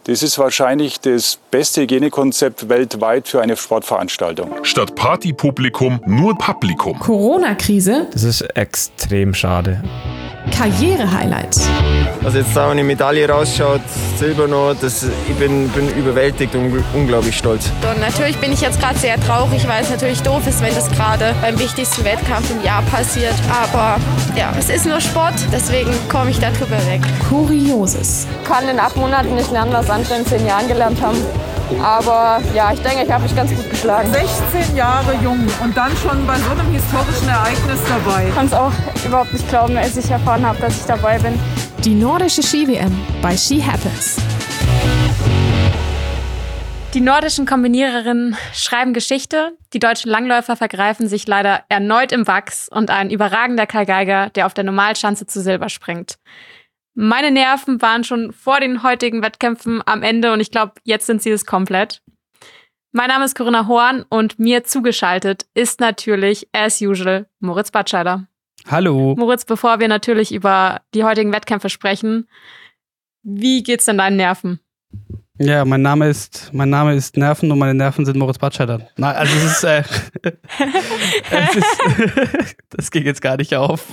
Das ist wahrscheinlich das beste Hygienekonzept weltweit für eine Sportveranstaltung. Statt Partypublikum nur Publikum. Corona-Krise. Das ist extrem schade. Karriere-Highlight. Also jetzt da, wenn die Medaille rausschaut, Silber noch, ich bin überwältigt und unglaublich stolz. Und natürlich bin ich jetzt gerade sehr traurig, weil es natürlich doof ist, wenn das gerade beim wichtigsten Wettkampf im Jahr passiert. Aber ja, es ist nur Sport, deswegen komme ich darüber weg. Kurioses. Ich kann in 8 Monaten nicht lernen, was andere in 10 Jahren gelernt haben. Aber ja, ich denke, ich habe mich ganz gut geschlagen. 16 Jahre jung und dann schon bei so einem historischen Ereignis dabei. Ich kann es auch überhaupt nicht glauben, als ich erfahren habe, dass ich dabei bin. Die nordische Ski-WM bei Ski Happens. Die nordischen Kombiniererinnen schreiben Geschichte, die deutschen Langläufer vergreifen sich leider erneut im Wachs und ein überragender Kai Geiger, der auf der Normalschanze zu Silber springt. Meine Nerven waren schon vor den heutigen Wettkämpfen am Ende und ich glaube, jetzt sind sie es komplett. Mein Name ist Corinna Horn und mir zugeschaltet ist natürlich, as usual, Moritz Batscheider. Hallo. Moritz, bevor wir natürlich über die heutigen Wettkämpfe sprechen, wie geht's denn deinen Nerven? Ja, mein Name ist Nerven und meine Nerven sind Moritz Batscheider. Nein, also es ist, das ging jetzt gar nicht auf.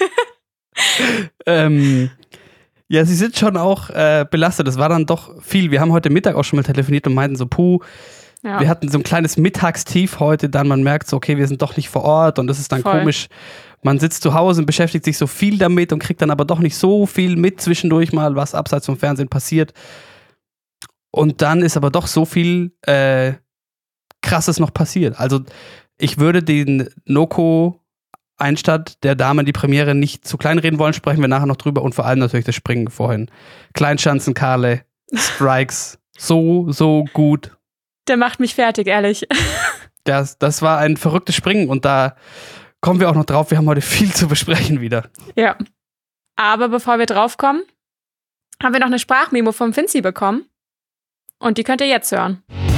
Ja, sie sind schon auch belastet. Das war dann doch viel. Wir haben heute Mittag auch schon mal telefoniert und meinten so, ja. Wir hatten so ein kleines Mittagstief heute, dann man merkt so, okay, wir sind doch nicht vor Ort und das ist dann komisch. Man sitzt zu Hause und beschäftigt sich so viel damit und kriegt dann aber doch nicht so viel mit zwischendurch mal, was abseits vom Fernsehen passiert. Und dann ist aber doch so viel Krasses noch passiert. Also ich würde den Noko Einstadt der Damen die Premiere nicht zu klein reden wollen, sprechen wir nachher noch drüber und vor allem natürlich das Springen vorhin. Kleinschanzen, Karle, Strikes, so gut. Der macht mich fertig, ehrlich. Das war ein verrücktes Springen und da kommen wir auch noch drauf, wir haben heute viel zu besprechen wieder. Ja, aber bevor wir drauf kommen, haben wir noch eine Sprachmemo vom Finzi bekommen und die könnt ihr jetzt hören.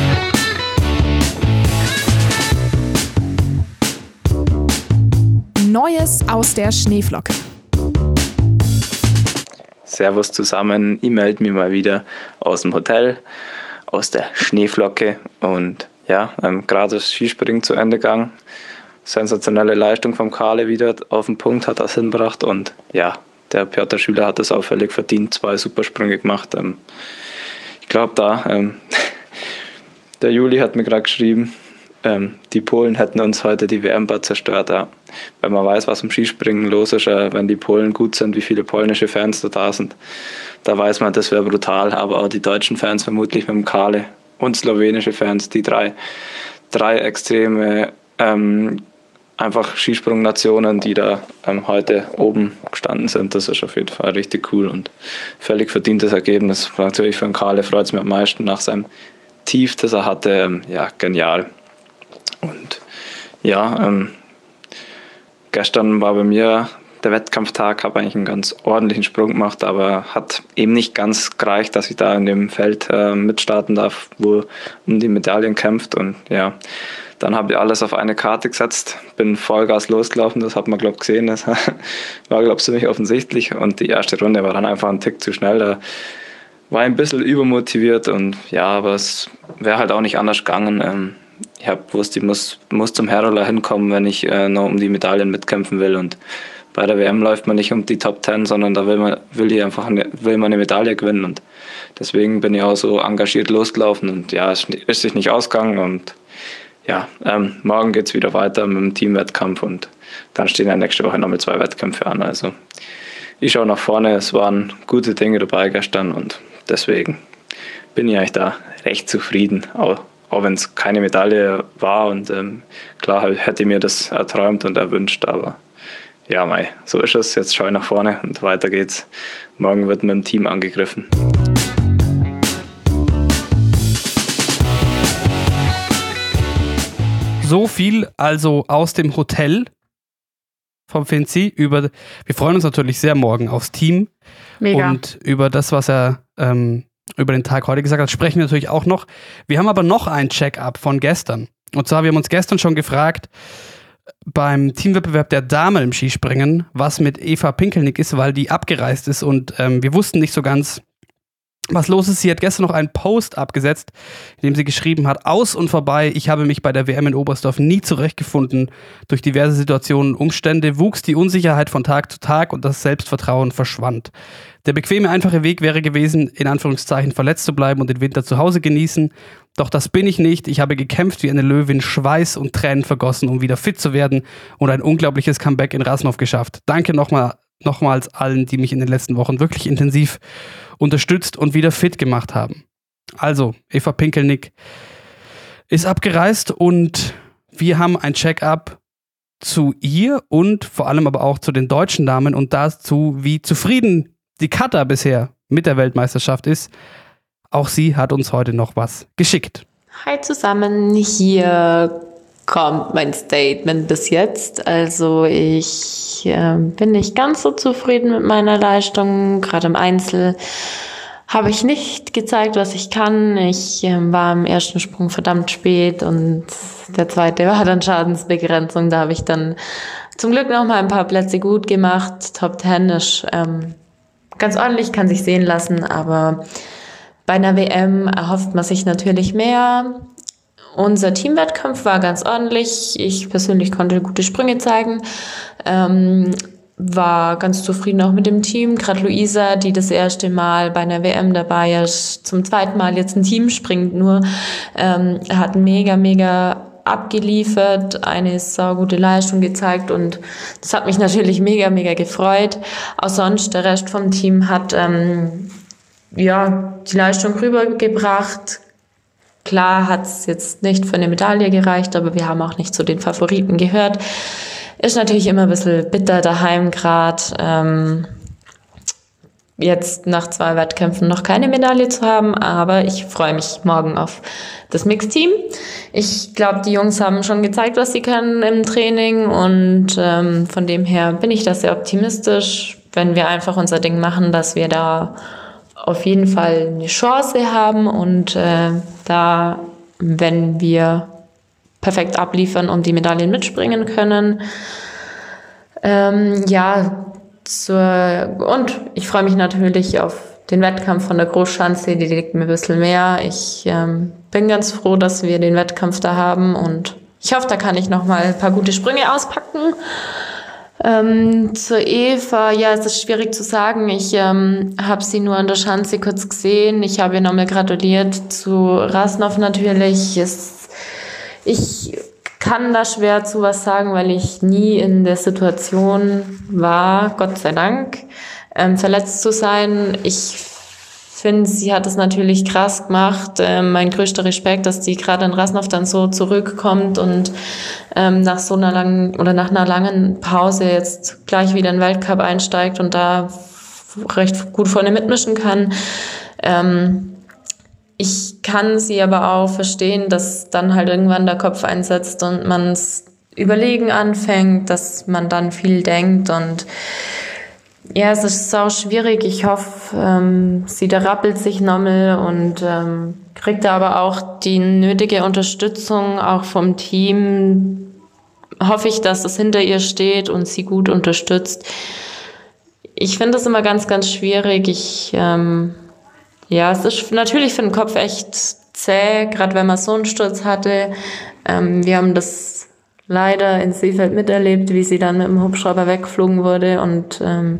Neues aus der Schneeflocke. Servus zusammen, ich melde mich mal wieder aus dem Hotel, aus der Schneeflocke und ja, gerade das Skispringen zu Ende gegangen. Sensationelle Leistung vom Karle wieder auf den Punkt, hat das hingebracht und ja, der Piotr Schüler hat das auch völlig verdient, 2 Supersprünge gemacht. Ich glaube der Juli hat mir gerade geschrieben, die Polen hätten uns heute die WM-Bar zerstört. Ja. Wenn man weiß, was im Skispringen los ist, wenn die Polen gut sind, wie viele polnische Fans da sind, da weiß man, das wäre brutal. Aber auch die deutschen Fans vermutlich mit dem Karle und slowenische Fans, die drei extreme einfach Skisprungnationen, die da heute oben gestanden sind. Das ist auf jeden Fall richtig cool und völlig verdientes Ergebnis. Natürlich für den Karle freut es mich am meisten nach seinem Tief, das er hatte. Ja, genial. Und ja, gestern war bei mir der Wettkampftag, habe eigentlich einen ganz ordentlichen Sprung gemacht, aber hat eben nicht ganz gereicht, dass ich da in dem Feld mitstarten darf, wo um die Medaillen kämpft. Und ja, dann habe ich alles auf eine Karte gesetzt, bin Vollgas losgelaufen, das hat man, glaube ich, gesehen. Das war, glaube ich, ziemlich offensichtlich. Und die erste Runde war dann einfach ein Tick zu schnell. Da war ich ein bisschen übermotiviert und ja, aber es wäre halt auch nicht anders gegangen. Ich habe gewusst, ich muss zum Herroller hinkommen, wenn ich noch um die Medaillen mitkämpfen will. Und bei der WM läuft man nicht um die Top 10, sondern da will man eine Medaille gewinnen. Und deswegen bin ich auch so engagiert losgelaufen. Und ja, es ist sich nicht ausgegangen. Und ja, morgen geht es wieder weiter mit dem Teamwettkampf. Und dann stehen ja nächste Woche nochmal 2 Wettkämpfe an. Also ich schaue nach vorne. Es waren gute Dinge dabei gestern. Und deswegen bin ich eigentlich da recht zufrieden. Auch wenn es keine Medaille war und klar hätte ich mir das erträumt und erwünscht, aber ja, mei, so ist es. Jetzt schaue ich nach vorne und weiter geht's. Morgen wird mit dem Team angegriffen. So viel also aus dem Hotel vom Finzi. Wir freuen uns natürlich sehr morgen aufs Team. Mega. Und über das, was er über den Tag heute gesagt hat, sprechen wir natürlich auch noch. Wir haben aber noch ein Check-up von gestern. Und zwar, wir haben uns gestern schon gefragt, beim Teamwettbewerb der Damen im Skispringen, was mit Eva Pinkelnick ist, weil die abgereist ist und wir wussten nicht so ganz, was los ist. Sie hat gestern noch einen Post abgesetzt, in dem sie geschrieben hat: Aus und vorbei, ich habe mich bei der WM in Oberstdorf nie zurechtgefunden. Durch diverse Situationen und Umstände wuchs die Unsicherheit von Tag zu Tag und das Selbstvertrauen verschwand. Der bequeme, einfache Weg wäre gewesen, in Anführungszeichen verletzt zu bleiben und den Winter zu Hause genießen. Doch das bin ich nicht. Ich habe gekämpft wie eine Löwin, Schweiß und Tränen vergossen, um wieder fit zu werden und ein unglaubliches Comeback in Rasnov geschafft. Danke nochmals allen, die mich in den letzten Wochen wirklich intensiv unterstützt und wieder fit gemacht haben. Also, Eva Pinkelnick ist abgereist und wir haben ein Check-up zu ihr und vor allem aber auch zu den deutschen Damen und dazu, wie zufrieden die Kata bisher mit der Weltmeisterschaft ist. Auch sie hat uns heute noch was geschickt. Hi zusammen, hier kommt mein Statement bis jetzt. Also ich bin nicht ganz so zufrieden mit meiner Leistung. Gerade im Einzel habe ich nicht gezeigt, was ich kann. Ich war im ersten Sprung verdammt spät und der zweite war dann Schadensbegrenzung. Da habe ich dann zum Glück noch mal ein paar Plätze gut gemacht. Top 10 ist ganz ordentlich, kann sich sehen lassen, aber bei einer WM erhofft man sich natürlich mehr. Unser Teamwettkampf war ganz ordentlich. Ich persönlich konnte gute Sprünge zeigen. War ganz zufrieden auch mit dem Team. Gerade Luisa, die das erste Mal bei einer WM dabei ist, zum zweiten Mal jetzt ein Team springt nur, hat mega abgeliefert, eine saugute Leistung gezeigt und das hat mich natürlich mega gefreut. Auch sonst, der Rest vom Team hat die Leistung rübergebracht. Klar hat es jetzt nicht für eine Medaille gereicht, aber wir haben auch nicht zu den Favoriten gehört. Ist natürlich immer ein bisschen bitter daheim gerade. Jetzt nach 2 Wettkämpfen noch keine Medaille zu haben, aber ich freue mich morgen auf das Mixteam. Ich glaube, die Jungs haben schon gezeigt, was sie können im Training und von dem her bin ich da sehr optimistisch, wenn wir einfach unser Ding machen, dass wir da auf jeden Fall eine Chance haben und da, wenn wir perfekt abliefern und die Medaillen mitspringen können. Und ich freue mich natürlich auf den Wettkampf von der Großschanze, die liegt mir ein bisschen mehr. Ich bin ganz froh, dass wir den Wettkampf da haben und ich hoffe, da kann ich noch mal ein paar gute Sprünge auspacken. Zur Eva, es ist schwierig zu sagen. Ich habe sie nur an der Schanze kurz gesehen. Ich habe ihr nochmal gratuliert. Zu Rasnov natürlich. Ich kann da schwer zu was sagen, weil ich nie in der Situation war, Gott sei Dank, verletzt zu sein. Ich finde, sie hat es natürlich krass gemacht. Mein größter Respekt, dass die gerade in Rasnov dann so zurückkommt und nach einer langen Pause jetzt gleich wieder in den Weltcup einsteigt und da recht gut vorne mitmischen kann. Ich kann sie aber auch verstehen, dass dann halt irgendwann der Kopf einsetzt und man es überlegen anfängt, dass man dann viel denkt und es ist sau schwierig. Ich hoffe, sie da rappelt sich nochmal und kriegt da aber auch die nötige Unterstützung auch vom Team. Hoffe ich, dass es hinter ihr steht und sie gut unterstützt. Ich finde das immer ganz schwierig. Es ist natürlich für den Kopf echt zäh, gerade wenn man so einen Sturz hatte. Wir haben das leider in Seefeld miterlebt, wie sie dann mit dem Hubschrauber weggeflogen wurde. Und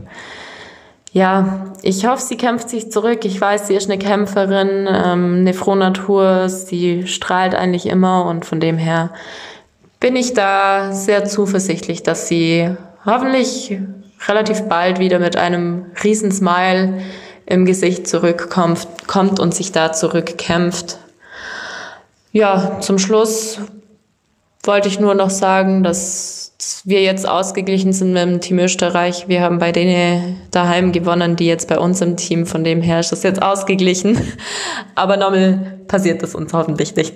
ich hoffe, sie kämpft sich zurück. Ich weiß, sie ist eine Kämpferin, eine Frohnatur. Sie strahlt eigentlich immer und von dem her bin ich da sehr zuversichtlich, dass sie hoffentlich relativ bald wieder mit einem riesen Smile im Gesicht zurückkommt und sich da zurückkämpft. Ja, zum Schluss wollte ich nur noch sagen, dass wir jetzt ausgeglichen sind mit dem Team Österreich. Wir haben bei denen daheim gewonnen, die jetzt bei uns im Team. Von dem her ist das jetzt ausgeglichen. Aber nochmal passiert das uns hoffentlich nicht.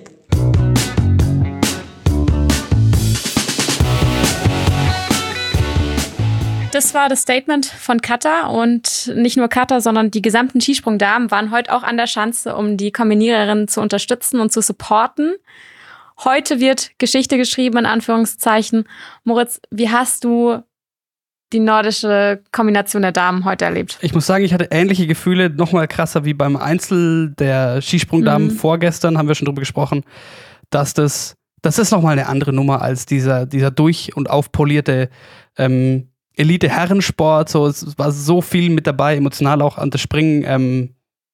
Das war das Statement von Kata und nicht nur Kata, sondern die gesamten Skisprungdamen waren heute auch an der Schanze, um die Kombiniererinnen zu unterstützen und zu supporten. Heute wird Geschichte geschrieben, in Anführungszeichen. Moritz, wie hast du die nordische Kombination der Damen heute erlebt? Ich muss sagen, ich hatte ähnliche Gefühle, nochmal krasser wie beim Einzel der Skisprungdamen vorgestern, haben wir schon drüber gesprochen, dass das ist nochmal eine andere Nummer als dieser durch- und aufpolierte Elite-Herrensport. So, es war so viel mit dabei, emotional auch an das Springen.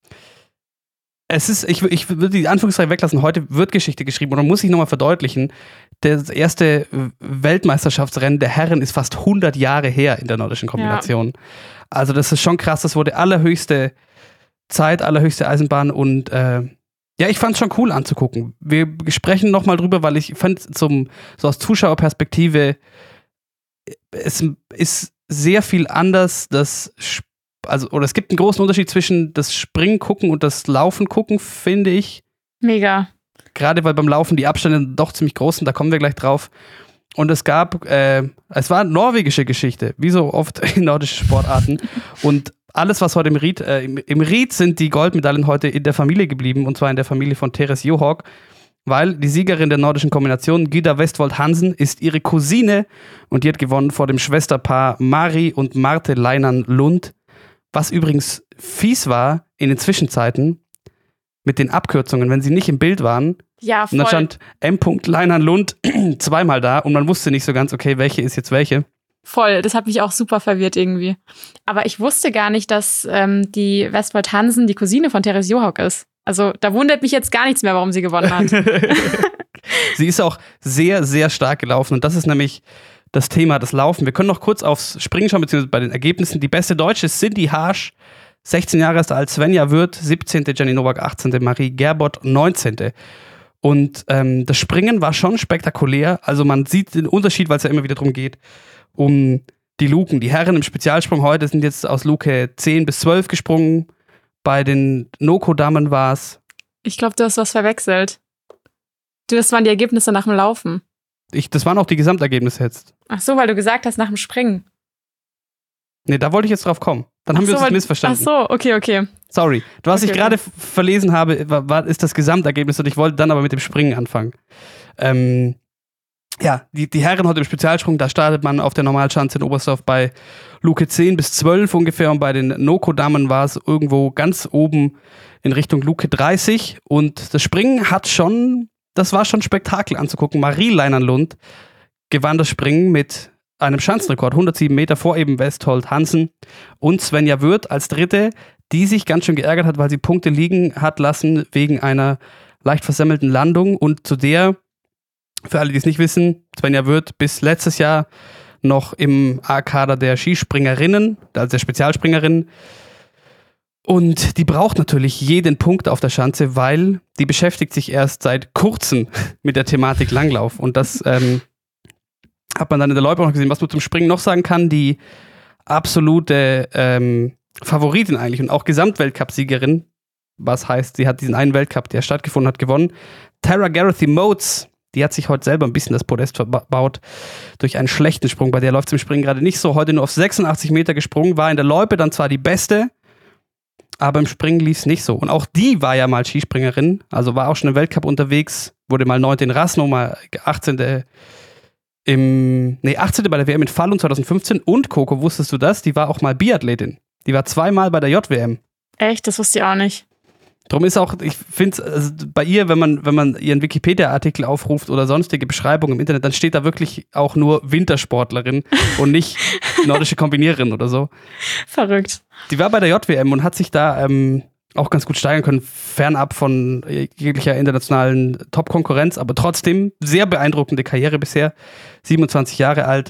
Ich würde die Anführungszeichen weglassen, heute wird Geschichte geschrieben und man muss sich nochmal verdeutlichen, das erste Weltmeisterschaftsrennen der Herren ist fast 100 Jahre her in der nordischen Kombination. Ja. Also das ist schon krass, das wurde allerhöchste Zeit, allerhöchste Eisenbahn und ich fand es schon cool anzugucken. Wir sprechen nochmal drüber, weil ich fand so aus Zuschauerperspektive, es ist sehr viel anders, es gibt einen großen Unterschied zwischen das Springen gucken und das Laufen gucken, finde ich. Mega. Gerade weil beim Laufen die Abstände doch ziemlich groß sind, da kommen wir gleich drauf. Und es war norwegische Geschichte, wie so oft in nordischen Sportarten. Und alles, was heute im Ried sind die Goldmedaillen heute in der Familie geblieben, und zwar in der Familie von Therese Johaug, weil die Siegerin der nordischen Kombination, Gyda Westwold Hansen, ist ihre Cousine und die hat gewonnen vor dem Schwesterpaar Mari und Marte Leinan Lund, was übrigens fies war in den Zwischenzeiten mit den Abkürzungen, wenn sie nicht im Bild waren. Ja, voll. Und dann stand M. Leinan Lund zweimal da und man wusste nicht so ganz, okay, welche ist jetzt welche. Voll, das hat mich auch super verwirrt irgendwie. Aber ich wusste gar nicht, dass die Westwold Hansen die Cousine von Therese Johaug ist. Also da wundert mich jetzt gar nichts mehr, warum sie gewonnen hat. Sie ist auch sehr, sehr stark gelaufen und das ist nämlich das Thema, das Laufen. Wir können noch kurz aufs Springen schauen, beziehungsweise bei den Ergebnissen. Die beste Deutsche ist Cindy Harsch, 16 Jahre ist alt, Svenja Würth, 17. Jenny Nowak, 18. Marie Gerbott, 19. Und das Springen war schon spektakulär. Also man sieht den Unterschied, weil es ja immer wieder darum geht, um die Luken. Die Herren im Spezialsprung heute sind jetzt aus Luke 10 bis 12 gesprungen. Bei den Noko-Damen war es. Ich glaube, du hast was verwechselt. Das waren die Ergebnisse nach dem Laufen. Das waren auch die Gesamtergebnisse jetzt. Ach so, weil du gesagt hast, nach dem Springen. Nee, da wollte ich jetzt drauf kommen. Dann haben wir uns das missverstanden. Ach so, okay. Sorry. Was ich gerade verlesen habe, ist das Gesamtergebnis und ich wollte dann aber mit dem Springen anfangen. Die Herren heute im Spezialsprung, da startet man auf der Normalschanze in Oberstdorf bei Luke 10 bis 12 ungefähr und bei den Noko-Damen war es irgendwo ganz oben in Richtung Luke 30 und das Springen das war schon Spektakel anzugucken. Marie Leinan Lund gewann das Springen mit einem Schanzenrekord, 107 Meter vor eben Westwold Hansen und Svenja Würth als Dritte, die sich ganz schön geärgert hat, weil sie Punkte liegen hat lassen wegen einer leicht versemmelten Landung und zu der, für alle, die es nicht wissen, Svenja Würth bis letztes Jahr noch im A-Kader der Skispringerinnen, also der Spezialspringerinnen. Und die braucht natürlich jeden Punkt auf der Schanze, weil die beschäftigt sich erst seit kurzem mit der Thematik Langlauf. Und das hat man dann in der Loipe auch noch gesehen. Was man zum Springen noch sagen kann, die absolute Favoritin eigentlich und auch Gesamtweltcup-Siegerin, was heißt, sie hat diesen einen Weltcup, der stattgefunden hat, gewonnen. Tara Gareth Motes, die hat sich heute selber ein bisschen das Podest verbaut durch einen schlechten Sprung. Bei der läuft es im Springen gerade nicht so. Heute nur auf 86 Meter gesprungen, war in der Loipe dann zwar die Beste, aber im Springen lief es nicht so. Und auch die war ja mal Skispringerin, also war auch schon im Weltcup unterwegs, wurde mal 9. in Rasno, mal 18. 18. bei der WM in Falun 2015 und Coco, wusstest du das? Die war auch mal Biathletin. Die war 2-mal bei der JWM. Echt? Das wusste ich auch nicht. Drum ist auch, ich finde also bei ihr, wenn man ihren Wikipedia-Artikel aufruft oder sonstige Beschreibungen im Internet, dann steht da wirklich auch nur Wintersportlerin und nicht nordische Kombiniererin oder so. Verrückt. Die war bei der JWM und hat sich da auch ganz gut steigern können, fernab von jeglicher internationalen Top-Konkurrenz, aber trotzdem sehr beeindruckende Karriere bisher. 27 Jahre alt.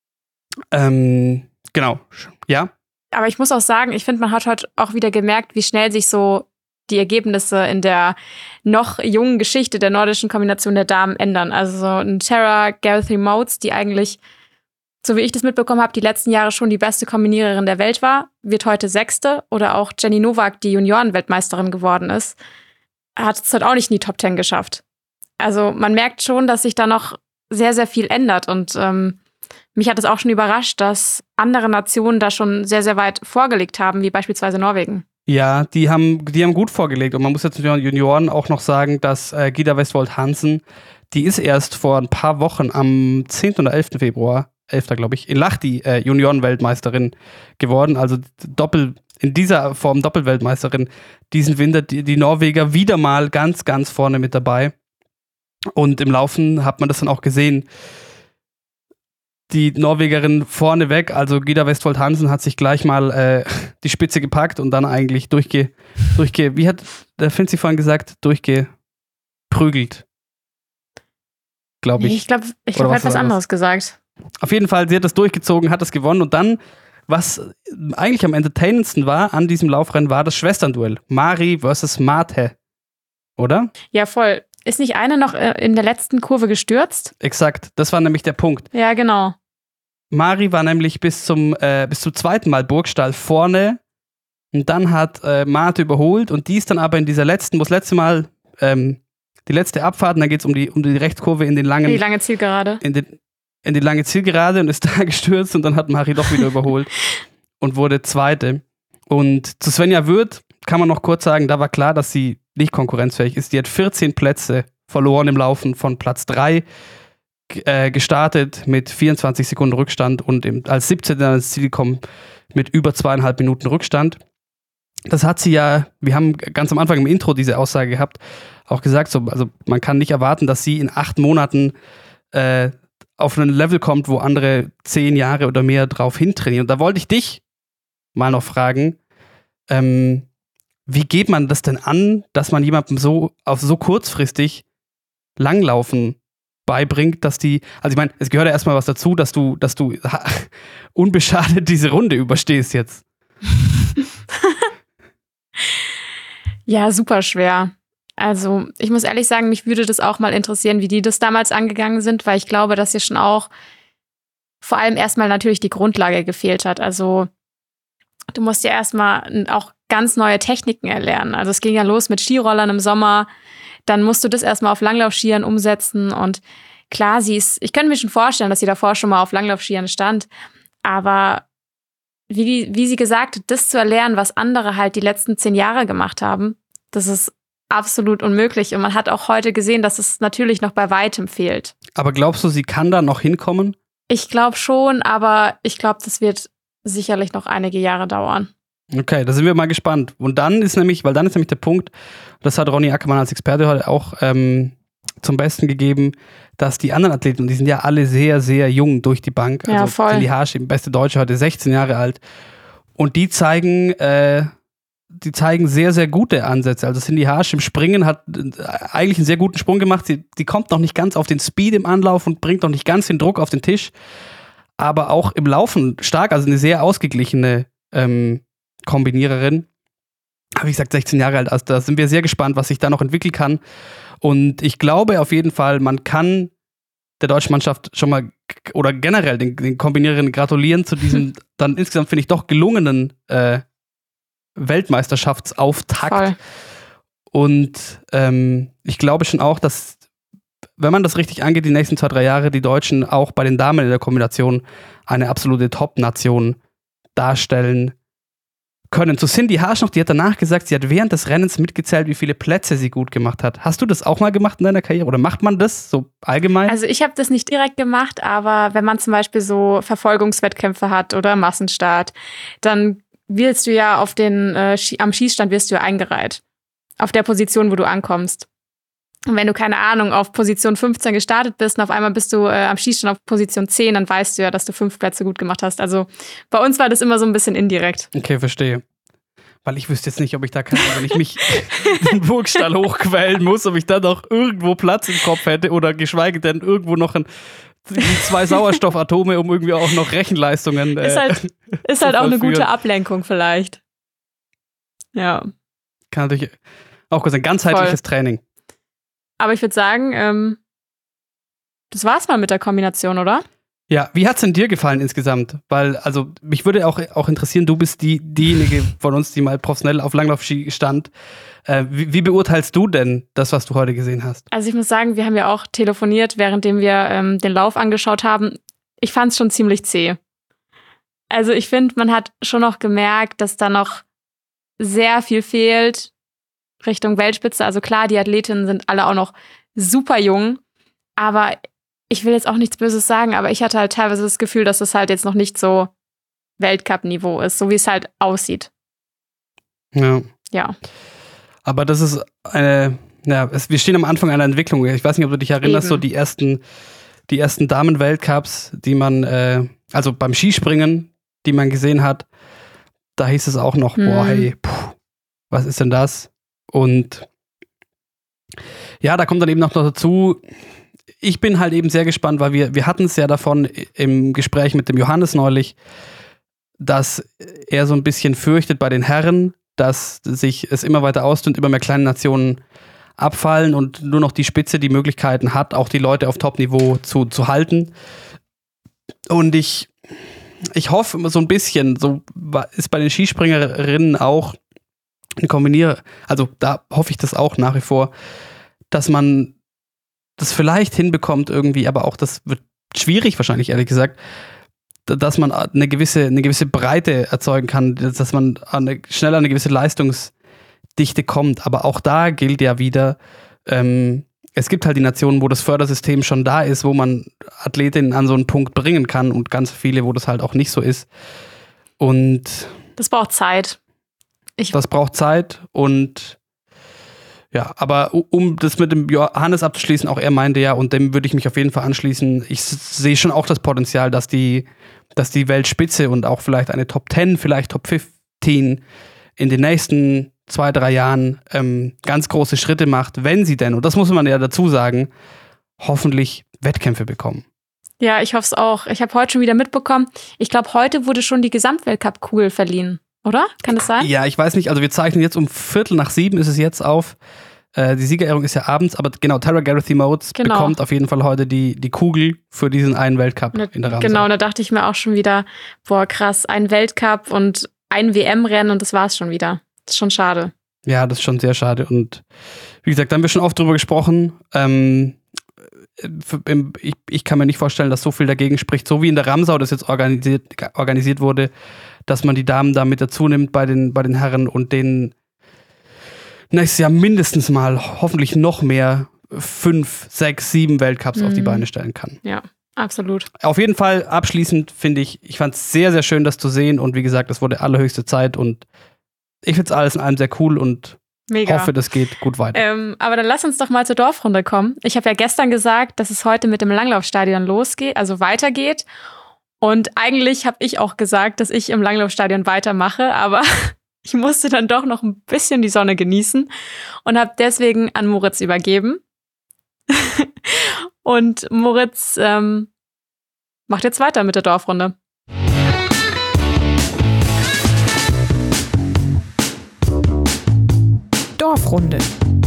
Genau, ja. Aber ich muss auch sagen, ich finde, man hat heute auch wieder gemerkt, wie schnell sich so die Ergebnisse in der noch jungen Geschichte der nordischen Kombination der Damen ändern. Also so ein Tara Gareth Motes, die eigentlich, so wie ich das mitbekommen habe, die letzten Jahre schon die beste Kombiniererin der Welt war, wird heute 6. Oder auch Jenny Nowak, die Junioren-Weltmeisterin geworden ist, hat es halt auch nicht in die Top 10 geschafft. Also man merkt schon, dass sich da noch sehr, sehr viel ändert und mich hat es auch schon überrascht, dass andere Nationen da schon sehr, sehr weit vorgelegt haben, wie beispielsweise Norwegen. Ja, die haben gut vorgelegt. Und man muss jetzt mit den Junioren auch noch sagen, dass Gyda Westwold Hansen, die ist erst vor ein paar Wochen am 10. oder 11. Februar glaube ich, in Lahti Junioren-Weltmeisterin geworden. Also in dieser Form Doppelweltmeisterin diesen Winter. Die Norweger wieder mal ganz, ganz vorne mit dabei. Und im Laufen hat man das dann auch gesehen. Die Norwegerin vorneweg, also Gyda Westfold Hansen, hat sich gleich mal die Spitze gepackt und dann eigentlich wie hat der Finzi vorhin gesagt, durchgeprügelt. Glaube ich. Ich glaube, er hat was anderes gesagt. Auf jeden Fall, sie hat das durchgezogen, hat das gewonnen und dann, was eigentlich am entertainendsten war an diesem Laufrennen, war das Schwesternduell. Mari versus Marte. Oder? Ja, voll. Ist nicht eine noch in der letzten Kurve gestürzt? Exakt, das war nämlich der Punkt. Ja, genau. Mari war nämlich bis zum zweiten Mal Burgstall vorne und dann hat Marte überholt und die ist dann aber in dieser letzten, wo das letzte Mal die letzte Abfahrt und dann geht es um die Rechtskurve in die lange Zielgerade. In die lange Zielgerade und ist da gestürzt und dann hat Mari doch wieder überholt und wurde Zweite. Und zu Svenja Würth kann man noch kurz sagen, da war klar, dass sie nicht konkurrenzfähig ist. Die hat 14 Plätze verloren im Laufen, von Platz 3 gestartet mit 24 Sekunden Rückstand und als 17. ans Ziel gekommen mit über 2,5 Minuten Rückstand. Das hat sie ja, wir haben ganz am Anfang im Intro diese Aussage gehabt, auch gesagt, also man kann nicht erwarten, dass sie in 8 Monaten auf ein Level kommt, wo andere 10 Jahre oder mehr drauf hintrainieren. Und da wollte ich dich mal noch fragen, wie geht man das denn an, dass man jemandem so kurzfristig Langlaufen beibringt, dass die, also ich meine, es gehört ja erstmal was dazu, dass du unbeschadet diese Runde überstehst jetzt. Ja, super schwer. Also ich muss ehrlich sagen, mich würde das auch mal interessieren, wie die das damals angegangen sind, weil ich glaube, dass hier schon auch vor allem erstmal natürlich die Grundlage gefehlt hat. Also du musst ja erstmal auch ganz neue Techniken erlernen. Also es ging ja los mit Skirollern im Sommer, dann musst du das erstmal auf Langlaufskiern umsetzen und klar, ich könnte mir schon vorstellen, dass sie davor schon mal auf Langlaufskiern stand, aber wie sie gesagt hat, das zu erlernen, was andere halt die letzten 10 Jahre gemacht haben, das ist absolut unmöglich und man hat auch heute gesehen, dass es natürlich noch bei weitem fehlt. Aber glaubst du, sie kann da noch hinkommen? Ich glaube schon, aber ich glaube, das wird sicherlich noch einige Jahre dauern. Okay, da sind wir mal gespannt. Und dann ist nämlich der Punkt, das hat Ronny Ackermann als Experte heute auch zum Besten gegeben, dass die anderen Athleten, und die sind ja alle sehr, sehr jung durch die Bank, also voll. Cindy Hasch, die beste Deutsche, heute 16 Jahre alt, und die zeigen sehr, sehr gute Ansätze. Also Cindy Hasch im Springen hat eigentlich einen sehr guten Sprung gemacht. Die kommt noch nicht ganz auf den Speed im Anlauf und bringt noch nicht ganz den Druck auf den Tisch, aber auch im Laufen stark, also eine sehr ausgeglichene Kombiniererin. Aber wie gesagt, 16 Jahre alt, also da sind wir sehr gespannt, was sich da noch entwickeln kann. Und ich glaube auf jeden Fall, man kann der deutschen Mannschaft schon mal oder generell den Kombiniererinnen gratulieren zu diesem dann insgesamt, finde ich, doch gelungenen Weltmeisterschaftsauftakt. Voll. Und ich glaube schon auch, dass, wenn man das richtig angeht, die nächsten 2-3 Jahre die Deutschen auch bei den Damen in der Kombination eine absolute Top-Nation darstellen können. Zu Cindy Hasch noch, die hat danach gesagt, sie hat während des Rennens mitgezählt, wie viele Plätze sie gut gemacht hat. Hast du das auch mal gemacht in deiner Karriere oder macht man das so allgemein? Also ich habe das nicht direkt gemacht, aber wenn man zum Beispiel so Verfolgungswettkämpfe hat oder Massenstart, dann wirst du ja am Schießstand wirst du ja eingereiht. Auf der Position, wo du ankommst. Und wenn du, keine Ahnung, auf Position 15 gestartet bist und auf einmal bist du am Schießstand auf Position 10, dann weißt du ja, dass du 5 Plätze gut gemacht hast. Also bei uns war das immer so ein bisschen indirekt. Okay, verstehe. Weil ich wüsste jetzt nicht, ob ich da kann, wenn ich mich den Burgstall hochquälen muss, ob ich da noch irgendwo Platz im Kopf hätte oder geschweige denn irgendwo noch 2 Sauerstoffatome, um irgendwie auch noch Rechenleistungen ist halt auch eine gute Ablenkung vielleicht. Ja. Kann natürlich auch kurz ein ganzheitliches Training. Aber ich würde sagen, das war's mal mit der Kombination, oder? Ja, wie hat's denn dir gefallen insgesamt? Weil, also, mich würde auch interessieren, du bist diejenige von uns, die mal professionell auf Langlaufski stand. Wie beurteilst du denn das, was du heute gesehen hast? Also ich muss sagen, wir haben ja auch telefoniert, währenddem wir den Lauf angeschaut haben. Ich fand's schon ziemlich zäh. Also ich finde, man hat schon noch gemerkt, dass da noch sehr viel fehlt Richtung Weltspitze. Also klar, die Athletinnen sind alle auch noch super jung, aber ich will jetzt auch nichts Böses sagen, aber ich hatte halt teilweise das Gefühl, dass es halt jetzt noch nicht so Weltcup-Niveau ist, so wie es halt aussieht. Ja. Aber das ist wir stehen am Anfang einer Entwicklung. Ich weiß nicht, ob du dich erinnerst, so die ersten Damen-Weltcups, die man, also beim Skispringen, die man gesehen hat, da hieß es auch noch, was ist denn das? Und ja, da kommt dann eben noch dazu, ich bin halt eben sehr gespannt, weil wir hatten es ja davon im Gespräch mit dem Johannes neulich, dass er so ein bisschen fürchtet bei den Herren, dass sich es immer weiter ausdünnt, immer mehr kleine Nationen abfallen und nur noch die Spitze die Möglichkeiten hat, auch die Leute auf Top-Niveau zu halten. Und ich hoffe so ein bisschen, so ist bei den Skispringerinnen auch also da hoffe ich das auch nach wie vor, dass man das vielleicht hinbekommt irgendwie, aber auch das wird schwierig wahrscheinlich, ehrlich gesagt, dass man eine gewisse Breite erzeugen kann, dass man schnell an eine gewisse Leistungsdichte kommt. Aber auch da gilt ja wieder, es gibt halt die Nationen, wo das Fördersystem schon da ist, wo man Athletinnen an so einen Punkt bringen kann und ganz viele, wo das halt auch nicht so ist. Und das braucht Zeit. Das braucht Zeit und ja, aber um das mit dem Johannes abzuschließen, auch er meinte ja, und dem würde ich mich auf jeden Fall anschließen, ich sehe schon auch das Potenzial, dass die Weltspitze und auch vielleicht eine Top 10, vielleicht Top 15 in den nächsten 2-3 Jahren ganz große Schritte macht, wenn sie denn, und das muss man ja dazu sagen, hoffentlich Wettkämpfe bekommen. Ja, ich hoffe es auch. Ich habe heute schon wieder mitbekommen, ich glaube, heute wurde schon die Gesamtweltcup-Kugel verliehen. Oder? Kann das sein? Ja, ich weiß nicht. Also wir zeichnen jetzt um 6:45 ist es jetzt auf. Die Siegerehrung ist ja abends, aber genau, Tara Gareth-Motes bekommt auf jeden Fall heute die Kugel für diesen einen Weltcup in der Ramsau. Genau, und da dachte ich mir auch schon wieder, boah, krass, ein Weltcup und ein WM-Rennen und das war's schon wieder. Das ist schon schade. Ja, das ist schon sehr schade. Und wie gesagt, da haben wir schon oft drüber gesprochen. Ich kann mir nicht vorstellen, dass so viel dagegen spricht, so wie in der Ramsau das jetzt organisiert wurde, dass man die Damen da mit dazu nimmt bei den Herren und denen nächstes Jahr mindestens mal, hoffentlich noch mehr, 5, 6, 7 Weltcups auf die Beine stellen kann. Ja, absolut. Auf jeden Fall abschließend finde ich fand es sehr, sehr schön, das zu sehen und wie gesagt, es wurde allerhöchste Zeit und ich finde es alles in allem sehr cool und hoffe, das geht gut weiter. Aber dann lass uns doch mal zur Dorfrunde kommen. Ich habe ja gestern gesagt, dass es heute mit dem Langlaufstadion weitergeht. Und eigentlich habe ich auch gesagt, dass ich im Langlaufstadion weitermache, aber ich musste dann doch noch ein bisschen die Sonne genießen und habe deswegen an Moritz übergeben. Und Moritz macht jetzt weiter mit der Dorfrunde. Dorfrunde.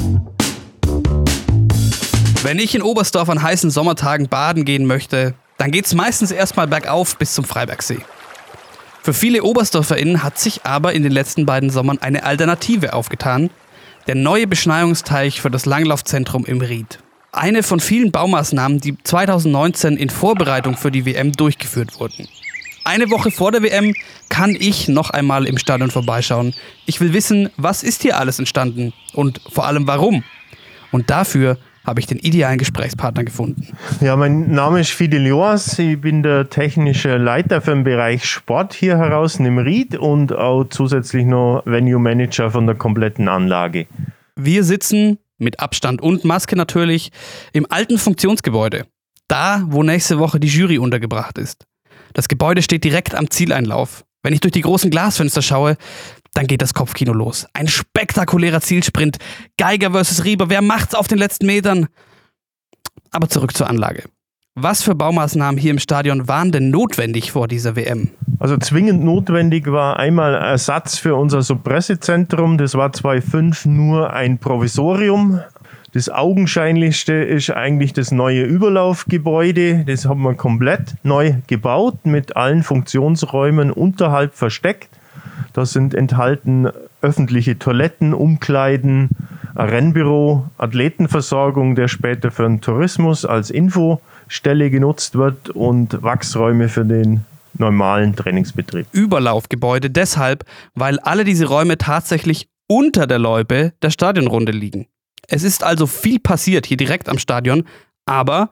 Wenn ich in Oberstdorf an heißen Sommertagen baden gehen möchte, dann geht's meistens erstmal bergauf bis zum Freibergsee. Für viele OberstdorferInnen hat sich aber in den letzten beiden Sommern eine Alternative aufgetan. Der neue Beschneiungsteich für das Langlaufzentrum im Ried. Eine von vielen Baumaßnahmen, die 2019 in Vorbereitung für die WM durchgeführt wurden. Eine Woche vor der WM kann ich noch einmal im Stadion vorbeischauen. Ich will wissen, was ist hier alles entstanden und vor allem warum. Und dafür habe ich den idealen Gesprächspartner gefunden. Ja, mein Name ist Fidel Joas. Ich bin der technische Leiter für den Bereich Sport hier heraus im Ried und auch zusätzlich noch Venue Manager von der kompletten Anlage. Wir sitzen, mit Abstand und Maske natürlich, im alten Funktionsgebäude. Da, wo nächste Woche die Jury untergebracht ist. Das Gebäude steht direkt am Zieleinlauf. Wenn ich durch die großen Glasfenster schaue, dann geht das Kopfkino los. Ein spektakulärer Zielsprint. Geiger versus Rieber. Wer macht's auf den letzten Metern? Aber zurück zur Anlage. Was für Baumaßnahmen hier im Stadion waren denn notwendig vor dieser WM? Also zwingend notwendig war einmal Ersatz für unser Suppressezentrum. Das war 2005 nur ein Provisorium. Das augenscheinlichste ist eigentlich das neue Überlaufgebäude. Das haben wir komplett neu gebaut, mit allen Funktionsräumen unterhalb versteckt. Da sind enthalten öffentliche Toiletten, Umkleiden, ein Rennbüro, Athletenversorgung, der später für den Tourismus als Infostelle genutzt wird und Wachsräume für den normalen Trainingsbetrieb. Überlaufgebäude deshalb, weil alle diese Räume tatsächlich unter der Loipe der Stadionrunde liegen. Es ist also viel passiert hier direkt am Stadion, aber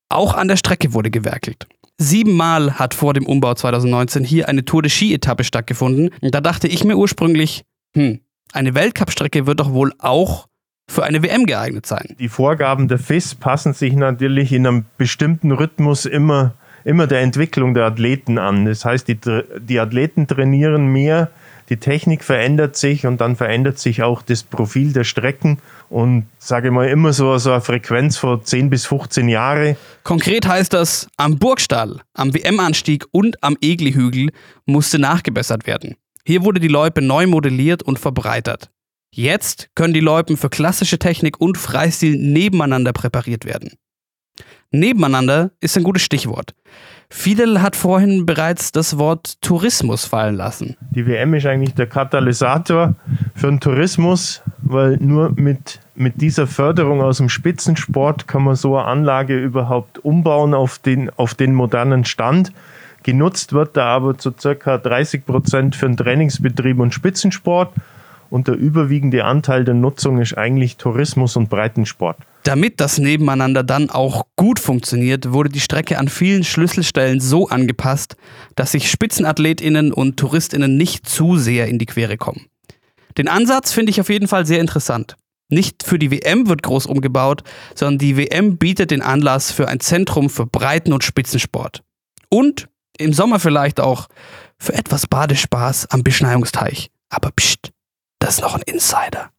Auch an der Strecke wurde gewerkelt. 7-mal hat vor dem Umbau 2019 hier eine Tour de Ski-Etappe stattgefunden. Und da dachte ich mir ursprünglich, eine Weltcup-Strecke wird doch wohl auch für eine WM geeignet sein. Die Vorgaben der FIS passen sich natürlich in einem bestimmten Rhythmus immer der Entwicklung der Athleten an. Das heißt, die Athleten trainieren mehr, die Technik verändert sich und dann verändert sich auch das Profil der Strecken und sage mal immer so eine Frequenz von 10 bis 15 Jahre. Konkret heißt das, am Burgstall, am WM-Anstieg und am Egli-Hügel musste nachgebessert werden. Hier wurde die Loipe neu modelliert und verbreitert. Jetzt können die Loipen für klassische Technik und Freistil nebeneinander präpariert werden. Nebeneinander ist ein gutes Stichwort. Fidel hat vorhin bereits das Wort Tourismus fallen lassen. Die WM ist eigentlich der Katalysator für den Tourismus, weil nur mit dieser Förderung aus dem Spitzensport kann man so eine Anlage überhaupt umbauen auf den modernen Stand. Genutzt wird da aber zu ca. 30% für den Trainingsbetrieb und Spitzensport. Und der überwiegende Anteil der Nutzung ist eigentlich Tourismus und Breitensport. Damit das Nebeneinander dann auch gut funktioniert, wurde die Strecke an vielen Schlüsselstellen so angepasst, dass sich SpitzenathletInnen und TouristInnen nicht zu sehr in die Quere kommen. Den Ansatz finde ich auf jeden Fall sehr interessant. Nicht für die WM wird groß umgebaut, sondern die WM bietet den Anlass für ein Zentrum für Breiten- und Spitzensport. Und im Sommer vielleicht auch für etwas Badespaß am Beschneiungsteich. Aber pst, das ist noch ein Insider.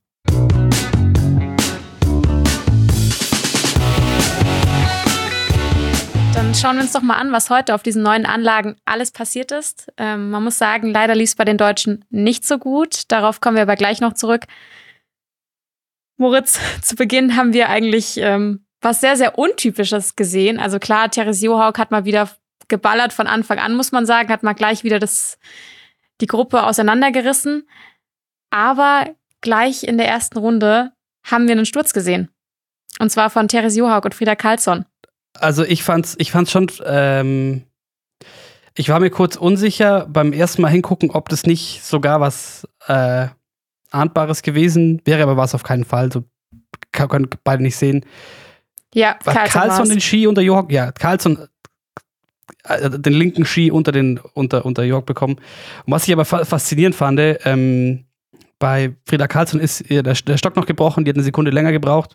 Dann schauen wir uns doch mal an, was heute auf diesen neuen Anlagen alles passiert ist. Man muss sagen, leider lief es bei den Deutschen nicht so gut. Darauf kommen wir aber gleich noch zurück. Moritz, zu Beginn haben wir eigentlich was sehr, sehr Untypisches gesehen. Also klar, Therese Johaug hat mal wieder geballert von Anfang an, muss man sagen, hat mal gleich wieder die Gruppe auseinandergerissen. Aber gleich in der ersten Runde haben wir einen Sturz gesehen. Und zwar von Therese Johaug und Frida Karlsson. Also ich fand's schon, ich war mir kurz unsicher beim ersten Mal hingucken, ob das nicht sogar was Ahndbares gewesen wäre, aber war es auf keinen Fall. So können beide nicht sehen. Ja, Karlsson den Ski unter Johaug, ja, Karlsson den linken Ski unter Johaug bekommen. Und was ich aber faszinierend fand, bei Frida Karlsson ist ihr der Stock noch gebrochen, die hat eine Sekunde länger gebraucht.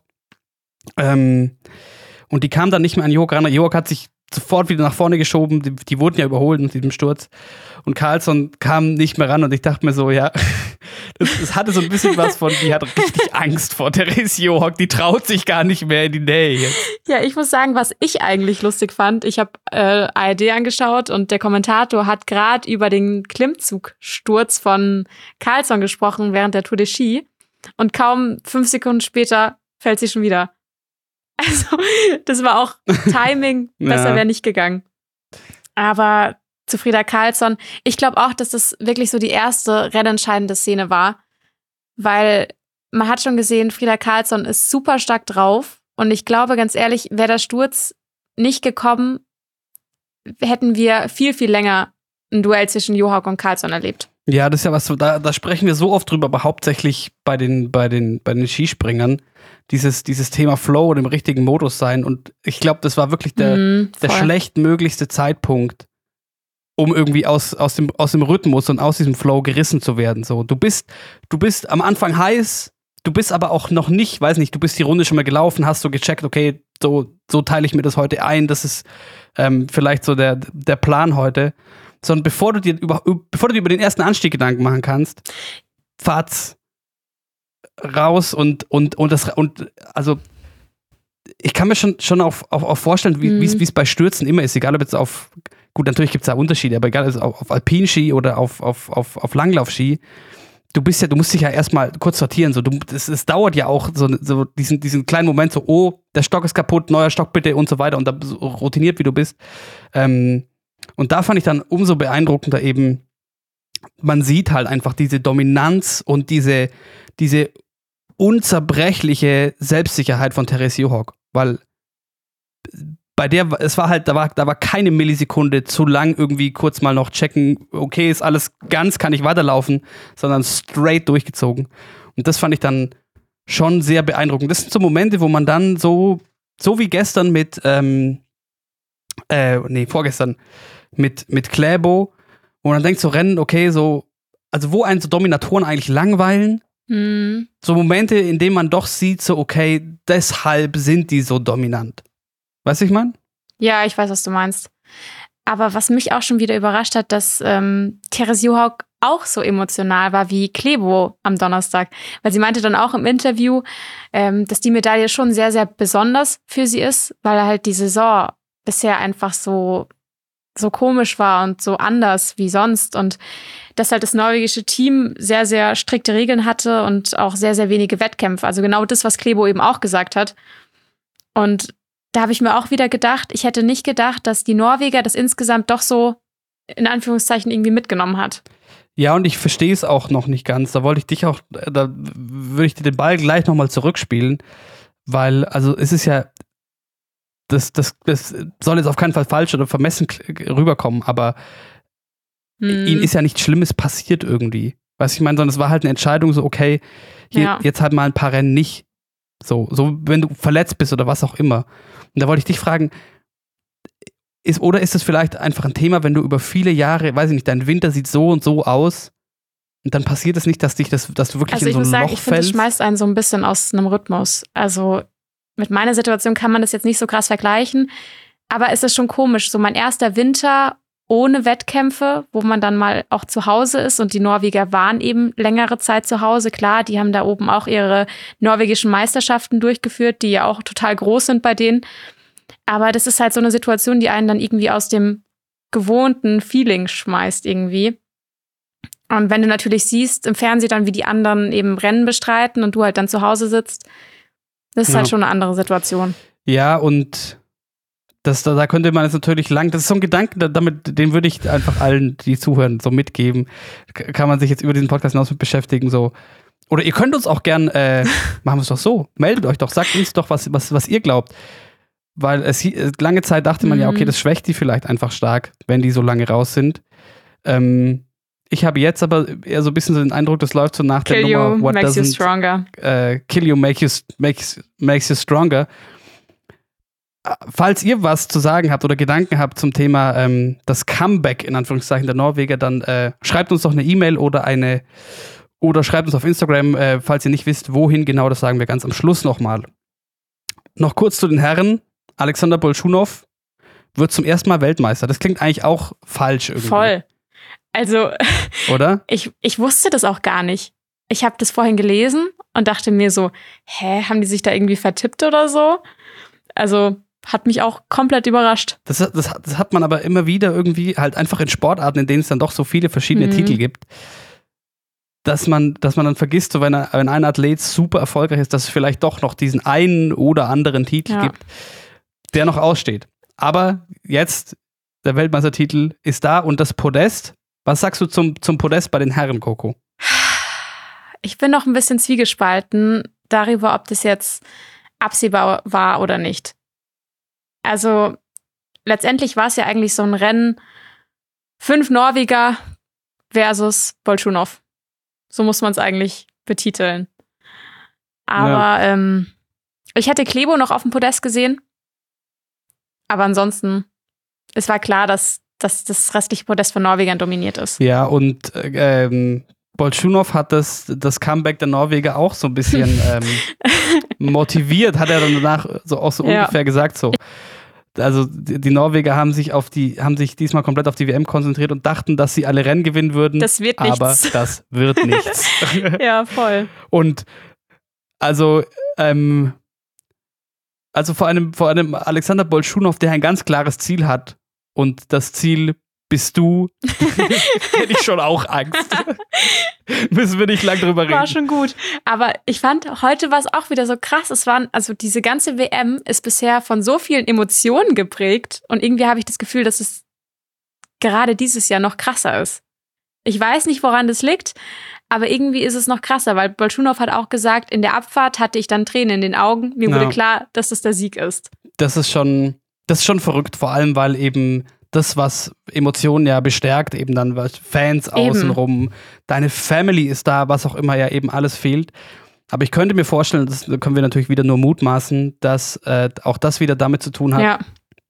Und die kam dann nicht mehr an Johaug ran. Johaug hat sich sofort wieder nach vorne geschoben. Die wurden ja überholt mit diesem Sturz. Und Karlsson kam nicht mehr ran. Und ich dachte mir so, ja, das hatte so ein bisschen was von, die hat richtig Angst vor Therese Johaug. Die traut sich gar nicht mehr in die Nähe jetzt. Ja, ich muss sagen, was ich eigentlich lustig fand, ich habe ARD angeschaut und der Kommentator hat gerade über den Klimmzugsturz von Karlsson gesprochen während der Tour de Ski. Und kaum 5 Sekunden später fällt sie schon wieder. Also, das war auch Timing, besser wäre nicht gegangen. Aber zu Frida Karlsson, ich glaube auch, dass das wirklich so die erste rennentscheidende Szene war, weil man hat schon gesehen, Frida Karlsson ist super stark drauf und ich glaube, ganz ehrlich, wäre der Sturz nicht gekommen, hätten wir viel, viel länger ein Duell zwischen Johaug und Karlsson erlebt. Ja, das ist ja was, da sprechen wir so oft drüber, aber hauptsächlich bei den Skispringern. Dieses Thema Flow und im richtigen Modus sein. Und ich glaube, das war wirklich der schlechtmöglichste Zeitpunkt, um irgendwie aus dem Rhythmus und aus diesem Flow gerissen zu werden. So, du bist am Anfang heiß, du bist aber auch noch nicht, weiß nicht, du bist die Runde schon mal gelaufen, hast so gecheckt, okay, so teile ich mir das heute ein, das ist vielleicht so der Plan heute. Sondern bevor du dir über den ersten Anstieg Gedanken machen kannst, fahrt's raus und also ich kann mir schon auch vorstellen, wie es bei Stürzen immer ist, egal ob jetzt gut, natürlich gibt es da Unterschiede, aber egal, also auf Alpinski oder auf Langlaufski, du musst dich ja erstmal kurz sortieren, so, es dauert ja auch so diesen kleinen Moment, so, oh, der Stock ist kaputt, neuer Stock bitte und so weiter und da so routiniert, wie du bist. Und da fand ich dann umso beeindruckender eben, man sieht halt einfach diese Dominanz und diese unzerbrechliche Selbstsicherheit von Therese Johaug, weil bei der, es war halt, da war keine Millisekunde zu lang irgendwie kurz mal noch checken, okay, ist alles ganz, kann ich weiterlaufen, sondern straight durchgezogen. Und das fand ich dann schon sehr beeindruckend. Das sind so Momente, wo man dann so wie gestern mit Vorgestern mit Kläbo, wo man dann denkt, so Rennen, okay, so, also wo einen so Dominatoren eigentlich langweilen, so Momente, in denen man doch sieht, so okay, deshalb sind die so dominant. Weißt du, ich meine? Ja, ich weiß, was du meinst. Aber was mich auch schon wieder überrascht hat, dass Therese Johaug auch so emotional war wie Kläbo am Donnerstag. Weil sie meinte dann auch im Interview, dass die Medaille schon sehr, sehr besonders für sie ist, weil halt die Saison bisher einfach so komisch war und so anders wie sonst. Und dass halt das norwegische Team sehr, sehr strikte Regeln hatte und auch sehr, sehr wenige Wettkämpfe. Also genau das, was Kläbo eben auch gesagt hat. Und da habe ich mir auch wieder gedacht, ich hätte nicht gedacht, dass die Norweger das insgesamt doch so in Anführungszeichen irgendwie mitgenommen hat. Ja, und ich verstehe es auch noch nicht ganz. Da würde ich dir den Ball gleich nochmal zurückspielen, weil, also es ist ja, das soll jetzt auf keinen Fall falsch oder vermessen rüberkommen, aber ihnen ist ja nichts Schlimmes passiert irgendwie. Weißt du, ich meine, sondern es war halt eine Entscheidung, so okay, jetzt halt mal ein paar Rennen nicht. So wenn du verletzt bist oder was auch immer. Und da wollte ich dich fragen, ist es vielleicht einfach ein Thema, wenn du über viele Jahre, weiß ich nicht, dein Winter sieht so und so aus und dann passiert es nicht, dass du wirklich in so ein Loch fällst? Ich finde, das schmeißt einen so ein bisschen aus einem Rhythmus. Also mit meiner Situation kann man das jetzt nicht so krass vergleichen, aber es ist schon komisch. So mein erster Winter ohne Wettkämpfe, wo man dann mal auch zu Hause ist und die Norweger waren eben längere Zeit zu Hause. Klar, die haben da oben auch ihre norwegischen Meisterschaften durchgeführt, die ja auch total groß sind bei denen. Aber das ist halt so eine Situation, die einen dann irgendwie aus dem gewohnten Feeling schmeißt irgendwie. Und wenn du natürlich siehst im Fernsehen dann, wie die anderen eben Rennen bestreiten und du halt dann zu Hause sitzt, das ist halt schon eine andere Situation. Ja, und da könnte man jetzt natürlich das ist so ein Gedanke, den würde ich einfach allen, die zuhören, so mitgeben. Kann man sich jetzt über diesen Podcast hinaus mit beschäftigen, so. Oder ihr könnt uns auch gern, machen wir es doch so, meldet euch doch, sagt uns doch, was ihr glaubt. Weil lange Zeit dachte man ja, okay, das schwächt die vielleicht einfach stark, wenn die so lange raus sind. Ich habe jetzt aber eher so ein bisschen so den Eindruck, das läuft so nach der Nummer What makes you stronger. Kill you makes you stronger. Falls ihr was zu sagen habt oder Gedanken habt zum Thema das Comeback in Anführungszeichen der Norweger, dann schreibt uns doch eine E-Mail oder schreibt uns auf Instagram, falls ihr nicht wisst, wohin genau, das sagen wir ganz am Schluss nochmal. Noch kurz zu den Herren. Alexander Bolsjunov wird zum ersten Mal Weltmeister. Das klingt eigentlich auch falsch irgendwie. Voll. Also, oder? Ich wusste das auch gar nicht. Ich habe das vorhin gelesen und dachte mir so, haben die sich da irgendwie vertippt oder so? Also, hat mich auch komplett überrascht. Das hat man aber immer wieder irgendwie halt einfach in Sportarten, in denen es dann doch so viele verschiedene Titel gibt, dass man dann vergisst, so wenn ein Athlet super erfolgreich ist, dass es vielleicht doch noch diesen einen oder anderen Titel gibt, der noch aussteht. Aber jetzt, der Weltmeistertitel ist da und das Podest. Was sagst du zum Podest bei den Herren, Coco? Ich bin noch ein bisschen zwiegespalten darüber, ob das jetzt absehbar war oder nicht. Also letztendlich war es ja eigentlich so ein Rennen 5 Norweger versus Bolsjunov. So muss man es eigentlich betiteln. Aber ich hätte Kläbo noch auf dem Podest gesehen. Aber ansonsten, es war klar, dass das restliche Podest von Norwegern dominiert ist. Ja, und Bolsjunov hat das Comeback der Norweger auch so ein bisschen motiviert, hat er dann danach auch so ungefähr gesagt so. Also die Norweger haben sich diesmal komplett auf die WM konzentriert und dachten, dass sie alle Rennen gewinnen würden. Das wird nichts. Aber das wird nichts. Ja, voll. Und also vor einem Alexander Bolsjunov, der ein ganz klares Ziel hat und das Ziel bist du, hätte ich schon auch Angst. Müssen wir nicht lang drüber reden. War schon gut. Aber ich fand, heute war es auch wieder so krass. Also diese ganze WM ist bisher von so vielen Emotionen geprägt und irgendwie habe ich das Gefühl, dass es gerade dieses Jahr noch krasser ist. Ich weiß nicht, woran das liegt, aber irgendwie ist es noch krasser, weil Bolsjunov hat auch gesagt, in der Abfahrt hatte ich dann Tränen in den Augen. Mir wurde klar, dass das der Sieg ist. Das ist schon verrückt, vor allem, weil eben das, was Emotionen ja bestärkt, eben dann Fans außenrum, deine Family ist da, was auch immer ja eben alles fehlt. Aber ich könnte mir vorstellen, das können wir natürlich wieder nur mutmaßen, dass auch das wieder damit zu tun hat,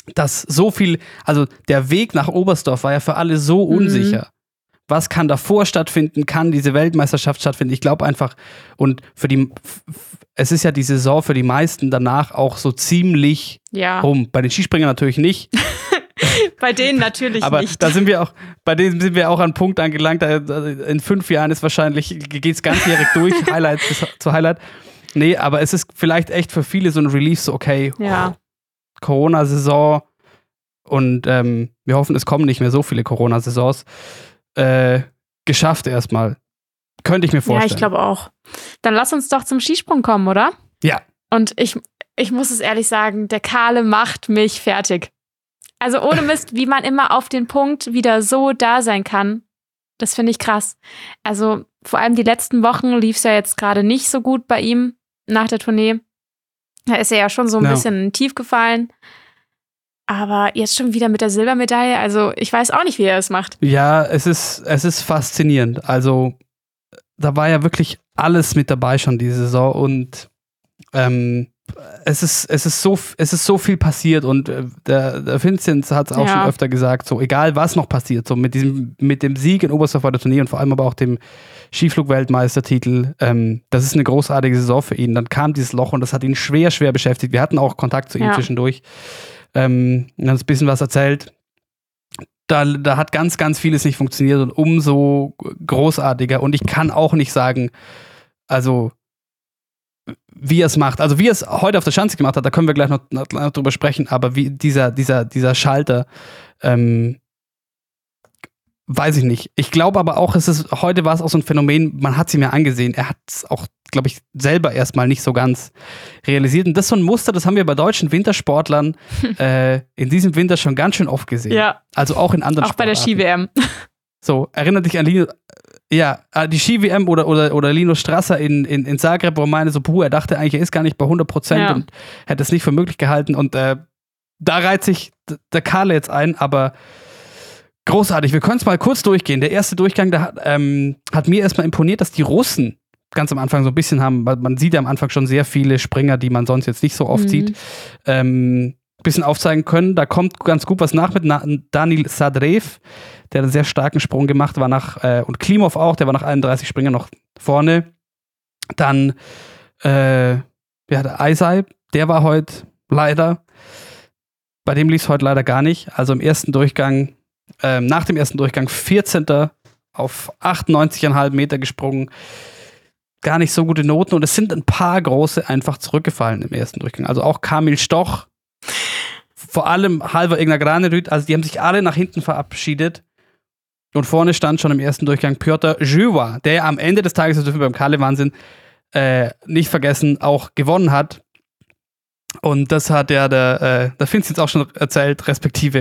dass so viel, also der Weg nach Oberstdorf war ja für alle so unsicher. Was kann davor stattfinden? Kann diese Weltmeisterschaft stattfinden? Ich glaube einfach, und es ist ja die Saison für die meisten danach auch so ziemlich rum. Bei den Skispringern natürlich nicht. Bei denen natürlich aber nicht. Da sind wir auch, bei denen sind wir auch an einem Punkt angelangt, in 5 Jahren ist wahrscheinlich, geht's ganzjährig durch, Highlight zu Highlight. Nee, aber es ist vielleicht echt für viele so ein Relief, so okay, Corona-Saison und wir hoffen, es kommen nicht mehr so viele Corona-Saisons. Geschafft erstmal. Könnte ich mir vorstellen. Ja, ich glaube auch. Dann lass uns doch zum Skisprung kommen, oder? Ja. Und ich muss es ehrlich sagen, der Kahle macht mich fertig. Also ohne Mist, wie man immer auf den Punkt wieder so da sein kann, das finde ich krass. Also vor allem die letzten Wochen lief es ja jetzt gerade nicht so gut bei ihm nach der Tournee. Da ist er ja schon so ein bisschen in den Tief gefallen. Aber jetzt schon wieder mit der Silbermedaille, also ich weiß auch nicht, wie er es macht. Ja, es ist faszinierend. Also da war ja wirklich alles mit dabei schon diese Saison und es ist so viel passiert und der Vinzenz hat es auch schon öfter gesagt, so egal was noch passiert, so mit dem Sieg in Oberstdorf bei der Tournee und vor allem aber auch dem Skiflug-Weltmeistertitel, das ist eine großartige Saison für ihn. Dann kam dieses Loch und das hat ihn schwer beschäftigt. Wir hatten auch Kontakt zu ihm zwischendurch. Dann hat ein bisschen was erzählt. Da hat ganz, ganz vieles nicht funktioniert und umso großartiger. Und ich kann auch nicht sagen, also wie er es macht. Also wie er es heute auf der Schanze gemacht hat, da können wir gleich noch drüber sprechen, aber wie dieser Schalter, weiß ich nicht. Ich glaube aber auch, heute war es auch so ein Phänomen, man hat sie mir angesehen. Er hat es auch, glaube ich, selber erstmal nicht so ganz realisiert. Und das ist so ein Muster, das haben wir bei deutschen Wintersportlern in diesem Winter schon ganz schön oft gesehen. Ja. Also auch in anderen Sportarten. Auch bei der Ski-WM. So, erinnert dich an die Ski-WM oder Lino Strasser in Zagreb, wo er meinte so, er dachte eigentlich, er ist gar nicht bei 100% und hätte es nicht für möglich gehalten. Und da reiht sich der Kahle jetzt ein, aber großartig. Wir können es mal kurz durchgehen. Der erste Durchgang, da hat mir erstmal imponiert, dass die Russen ganz am Anfang so ein bisschen haben, weil man sieht ja am Anfang schon sehr viele Springer, die man sonst jetzt nicht so oft sieht, bisschen aufzeigen können. Da kommt ganz gut was nach mit Danil Sadrev, der einen sehr starken Sprung gemacht war und Klimov auch, der war nach 31 Springern noch vorne. Dann der Eisei, der war heute leider, bei dem lief es heute leider gar nicht. Also im ersten Durchgang, nach dem ersten Durchgang 14. auf 98,5 Meter gesprungen. Gar nicht so gute Noten und es sind ein paar große einfach zurückgefallen im ersten Durchgang. Also auch Kamil Stoch, vor allem Halvor Egner Granerud, also die haben sich alle nach hinten verabschiedet und vorne stand schon im ersten Durchgang Piotr Żywa, der am Ende des Tages, das dürfen wir beim Kahle-Wahnsinn nicht vergessen, auch gewonnen hat. Und das hat ja der Vinzenz auch schon erzählt, respektive,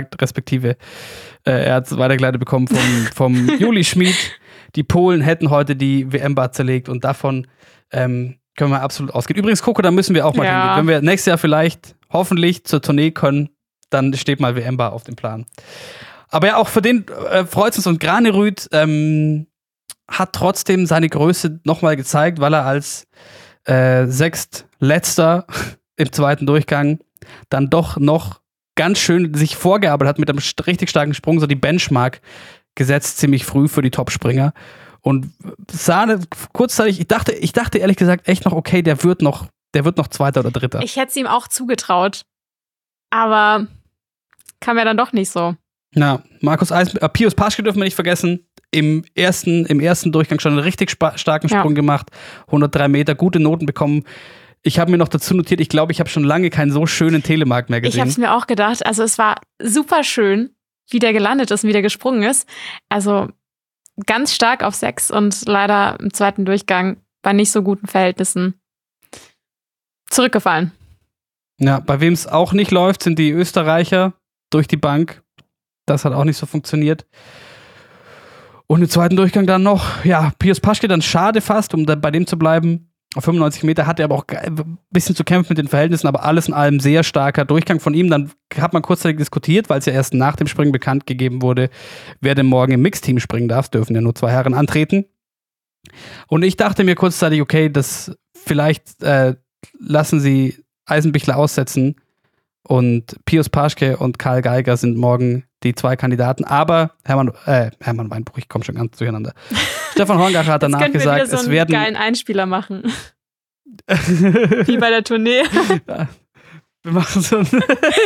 er hat es weitergeleitet bekommen vom Juli Schmid. Die Polen hätten heute die WM-Bar zerlegt und davon können wir absolut ausgehen. Übrigens, Coco, da müssen wir auch mal hingehen. Wenn wir nächstes Jahr vielleicht hoffentlich zur Tournee können, dann steht mal WM-Bar auf dem Plan. Aber ja, auch für den freut es uns und Granerud hat trotzdem seine Größe nochmal gezeigt, weil er als Sechstletzter im zweiten Durchgang dann doch noch ganz schön sich vorgearbeitet hat mit einem richtig starken Sprung, so die Benchmark gesetzt, ziemlich früh für die Topspringer. Und sah kurzzeitig, ich dachte ehrlich gesagt echt noch, okay, der wird noch Zweiter oder Dritter. Ich hätte es ihm auch zugetraut. Aber kam ja dann doch nicht so. Na, Pius Paschke dürfen wir nicht vergessen. Im ersten Durchgang schon einen richtig starken Sprung gemacht. 103 Meter, gute Noten bekommen. Ich habe mir noch dazu notiert, ich glaube, ich habe schon lange keinen so schönen Telemark mehr gesehen. Ich habe es mir auch gedacht. Also es war super schön, wie der gelandet ist und wie der gesprungen ist. Also ganz stark auf 6 und leider im zweiten Durchgang bei nicht so guten Verhältnissen zurückgefallen. Ja, bei wem es auch nicht läuft, sind die Österreicher durch die Bank. Das hat auch nicht so funktioniert. Und im zweiten Durchgang dann noch, Pius Paschke, dann schade fast, um bei dem zu bleiben. Auf 95 Meter hatte er aber auch ein bisschen zu kämpfen mit den Verhältnissen, aber alles in allem sehr starker Durchgang von ihm. Dann hat man kurzzeitig diskutiert, weil es ja erst nach dem Springen bekannt gegeben wurde, wer denn morgen im Mixteam springen darf. Dürfen ja nur 2 Herren antreten. Und ich dachte mir kurzzeitig, okay, das vielleicht lassen sie Eisenbichler aussetzen Und Pius Paschke und Karl Geiger sind morgen die 2 Kandidaten. Aber Hermann Weinbuch, ich komme schon ganz durcheinander. Stefan Horngacher hat danach gesagt, es werden... so einen geilen Einspieler machen. Wie bei der Tournee. Ja, wir machen so ein...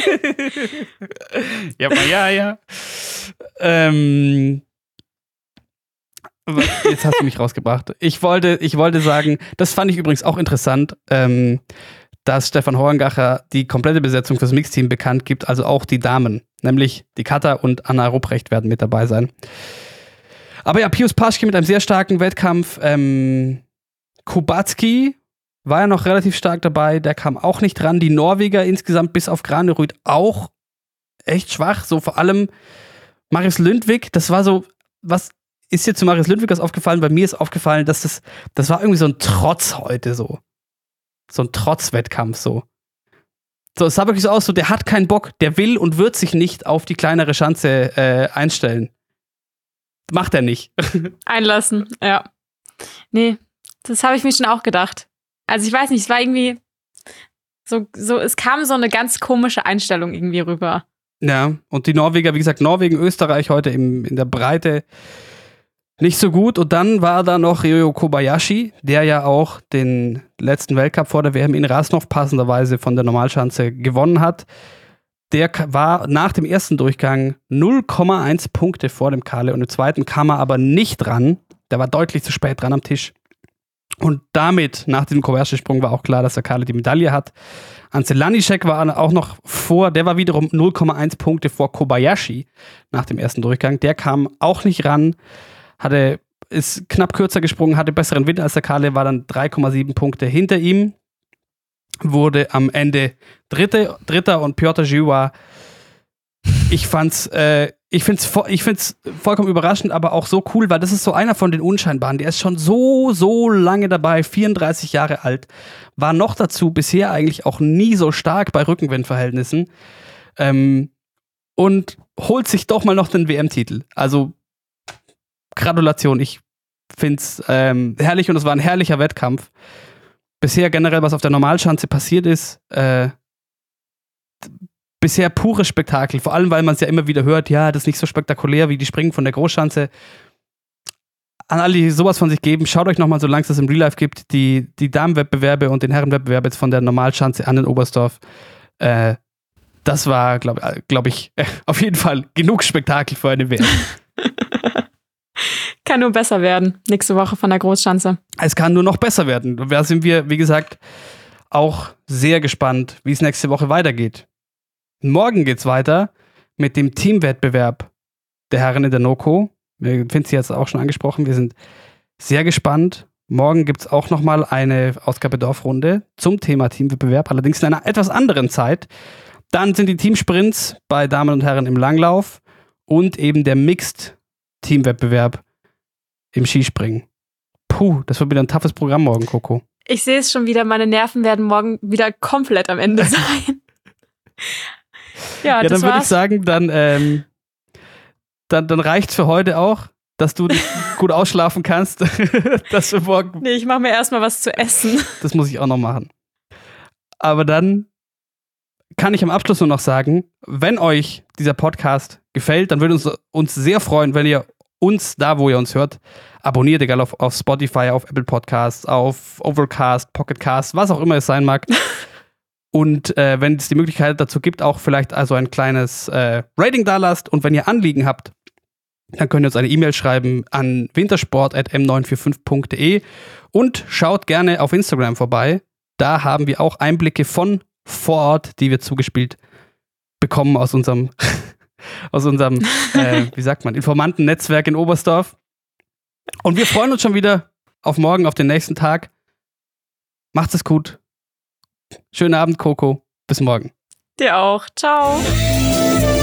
ja. Jetzt hast du mich rausgebracht. Ich wollte sagen, das fand ich übrigens auch interessant, dass Stefan Horngacher die komplette Besetzung fürs Mixteam bekannt gibt, also auch die Damen, nämlich die Katha und Anna Rupprecht werden mit dabei sein. Aber ja, Pius Paschke mit einem sehr starken Wettkampf. Kubacki war ja noch relativ stark dabei, der kam auch nicht dran. Die Norweger insgesamt bis auf Granerud auch echt schwach, so vor allem Marius Lundvik, das war so, was ist dir zu Marius Lundvik was aufgefallen? Bei mir ist aufgefallen, dass das war irgendwie so ein Trotz heute so. So ein Trotzwettkampf so. So, es sah wirklich so aus, so der hat keinen Bock, der will und wird sich nicht auf die kleinere Schanze einstellen. Macht er nicht. Einlassen, ja. Nee, das habe ich mir schon auch gedacht. Also ich weiß nicht, es war irgendwie so, es kam so eine ganz komische Einstellung irgendwie rüber. Ja, und die Norweger, wie gesagt, Norwegen, Österreich heute in der Breite nicht so gut. Und dann war da noch Ryo Kobayashi, der ja auch den letzten Weltcup vor der WM in Rasnov passenderweise von der Normalschanze gewonnen hat. Der war nach dem ersten Durchgang 0,1 Punkte vor dem Kalle und im zweiten kam er aber nicht dran. Der war deutlich zu spät dran am Tisch. Und damit, nach dem Kobayashi-Sprung, war auch klar, dass der Kalle die Medaille hat. Ance Lanišek war auch noch vor, der war wiederum 0,1 Punkte vor Kobayashi nach dem ersten Durchgang. Der kam auch nicht ran, ist knapp kürzer gesprungen, hatte besseren Wind als der Kalle, war dann 3,7 Punkte hinter ihm. Wurde am Ende Dritter und Piotr Żyła, ich find's vollkommen überraschend, aber auch so cool, weil das ist so einer von den Unscheinbaren. Der ist schon so lange dabei, 34 Jahre alt, war noch dazu bisher eigentlich auch nie so stark bei Rückenwindverhältnissen und holt sich doch mal noch den WM-Titel. Also Gratulation, ich find's herrlich und es war ein herrlicher Wettkampf. Bisher generell, was auf der Normalschanze passiert ist, bisher pures Spektakel, vor allem, weil man es ja immer wieder hört, ja, das ist nicht so spektakulär wie die Springen von der Großschanze. An alle, die sowas von sich geben, schaut euch nochmal, solange es das im Real Life gibt, die Damenwettbewerbe und den Herrenwettbewerb jetzt von der Normalschanze an den Oberstdorf. Das war, glaub ich, auf jeden Fall genug Spektakel für eine WM. Kann nur besser werden, nächste Woche von der Großschanze. Es kann nur noch besser werden. Da sind wir, wie gesagt, auch sehr gespannt, wie es nächste Woche weitergeht. Morgen geht's weiter mit dem Teamwettbewerb der Herren in der NOKO. Wir finden sie jetzt auch schon angesprochen. Wir sind sehr gespannt. Morgen gibt's auch nochmal eine Ausgabe Dorfrunde zum Thema Teamwettbewerb, allerdings in einer etwas anderen Zeit. Dann sind die Teamsprints bei Damen und Herren im Langlauf und eben der Mixed-Teamwettbewerb im Skispringen. Puh, das wird wieder ein toughes Programm morgen, Coco. Ich sehe es schon wieder, meine Nerven werden morgen wieder komplett am Ende sein. Ja, dann würde ich sagen, dann reicht's für heute auch, dass du dich gut ausschlafen kannst. Dass wir morgen. Nee, ich mache mir erstmal was zu essen. Das muss ich auch noch machen. Aber dann kann ich am Abschluss nur noch sagen, wenn euch dieser Podcast gefällt, dann würde uns sehr freuen, wenn ihr uns, da wo ihr uns hört, abonniert, egal auf Spotify, auf Apple Podcasts, auf Overcast, Pocketcast, was auch immer es sein mag. Und wenn es die Möglichkeit dazu gibt, auch vielleicht also ein kleines Rating da lasst. Und wenn ihr Anliegen habt, dann könnt ihr uns eine E-Mail schreiben an wintersport@m945.de und schaut gerne auf Instagram vorbei. Da haben wir auch Einblicke von vor Ort, die wir zugespielt bekommen aus unserem wie sagt man, Informantennetzwerk in Oberstdorf. Und wir freuen uns schon wieder auf morgen, auf den nächsten Tag. Macht's es gut. Schönen Abend, Coco. Bis morgen. Dir auch. Ciao.